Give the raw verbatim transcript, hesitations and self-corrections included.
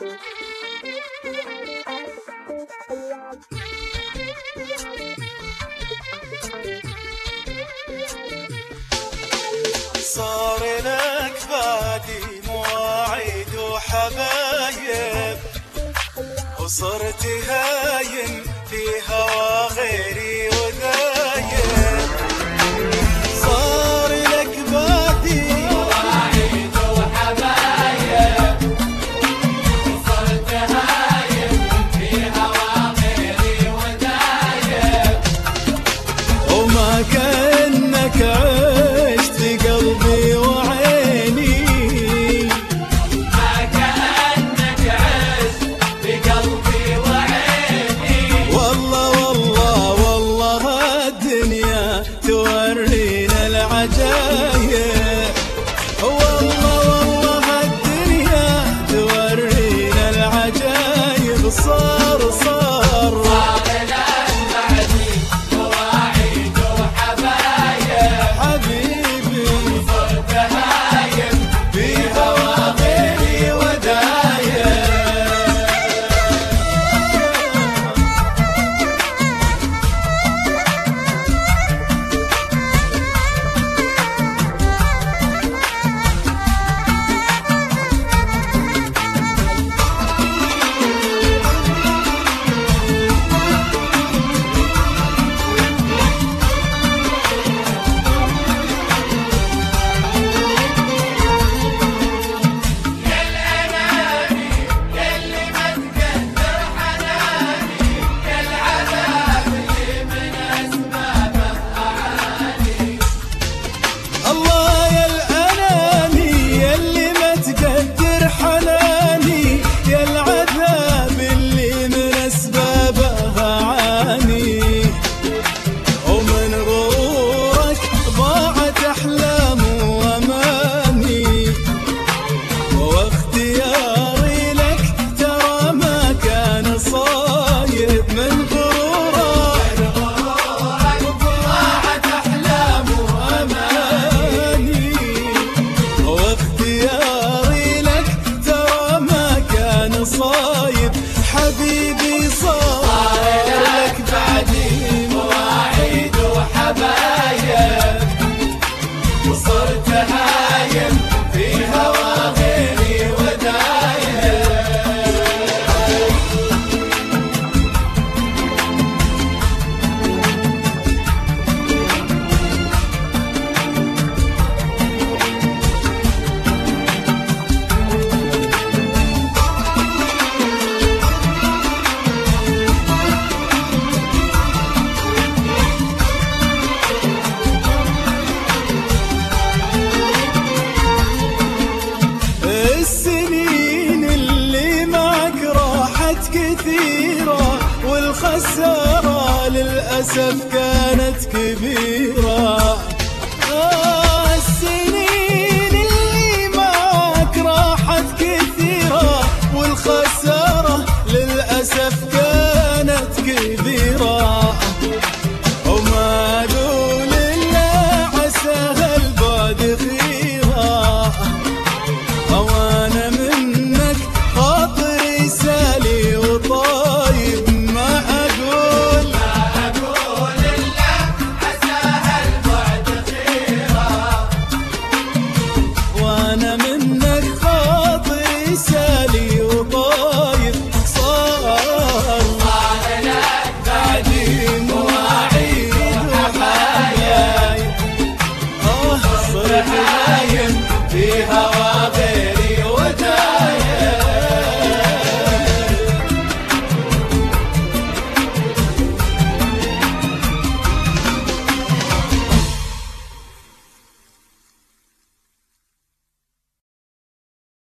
صار لك بعدي مواعيد وحبايب، وصرت هاين في هوا غيري وذايب. صار لك بعدي مواعيد وحبايب، وصرت هاين في هوا غيري وذايب. وما كأنك عشت قلبي وعيني، ما كأنك عشت بقلبي وعيني. والله والله والله هالدنيا تورينا العجايب. والله والله هالدنيا تورينا العجايب. صار صار صار لك بعدي مواعيد وحبايب، حبيبي وصرت هاين في هوا غيري ودايب. الله يا الأناني يلي ما تقدر حناني، يا العذاب اللي من أسبابه أعاني. ومن غرورك ضاعت أحلام وأماني، واختياري لك ترى ما كان صايب. من غرورك ضاعت أحلام وأماني، واختياري لك ترى ما كان صايب. حبيبي صار لك بعدي مواعيد وحبايب، وصرت هايم في هوا غيري ودايب. السنين اللي معك راحت كثيرة، والخسارة للأسف كانت كبيرة.